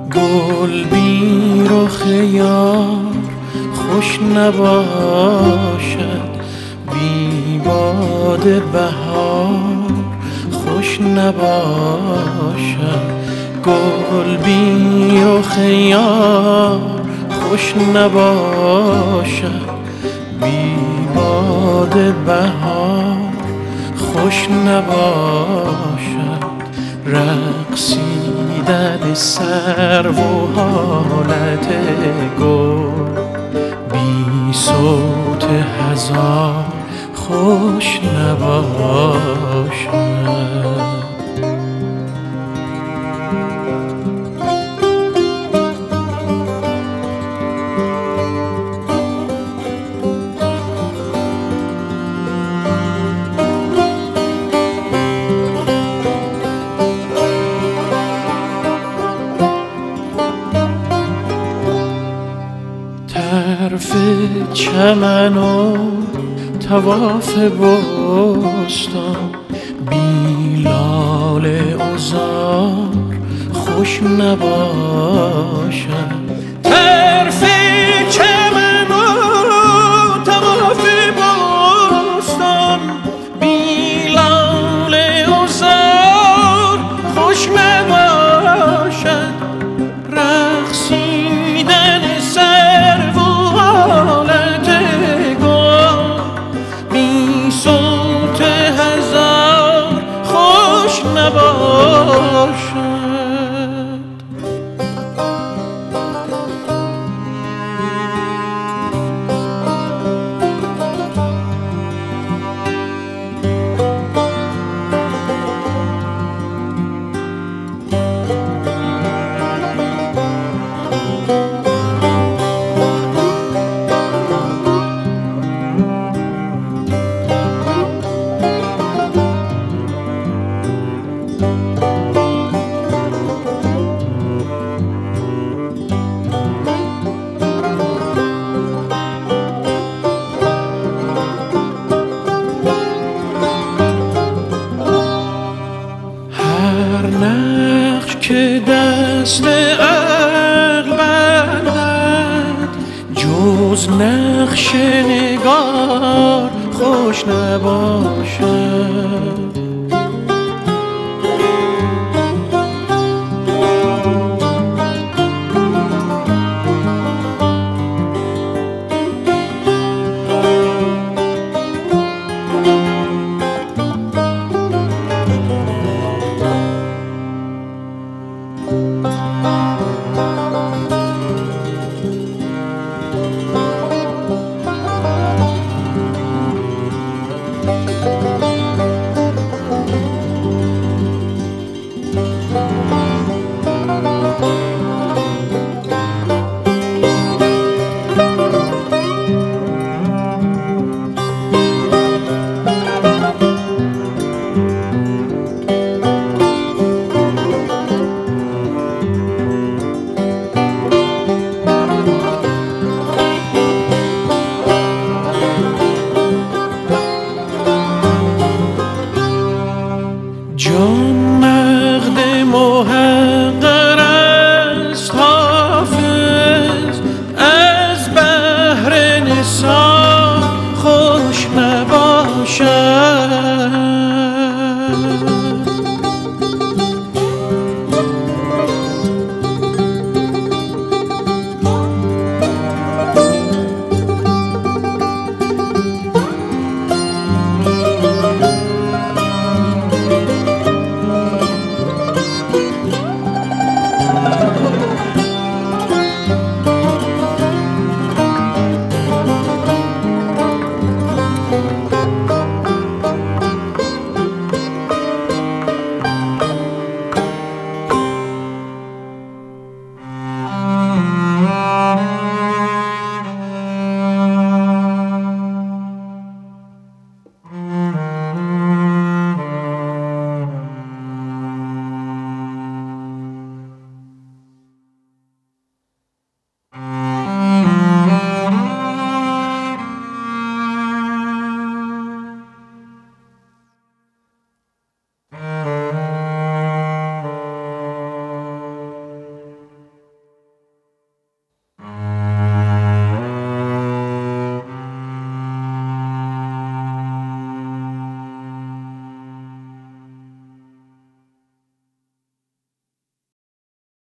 گل بی رخ یار خوش نباشد، بی باد بهار خوش نباشد. گل بی رخ یار خوش نباشد، بی باد بهار خوش نباشد. رقصیدن سرو و حالت گل بی صوت هزار خوش نباشد. طرف چمن و طواف بستان بی لاله عذار خوش نباشد. طرف چمن و طواف بستان بی لاله عذار خوش نباشد. رقصیدن سرو و حالت گل بی صوت هزار خوش نباشد. هر نقش که دست عقل بندد جز نقش نگار خوش نباشد.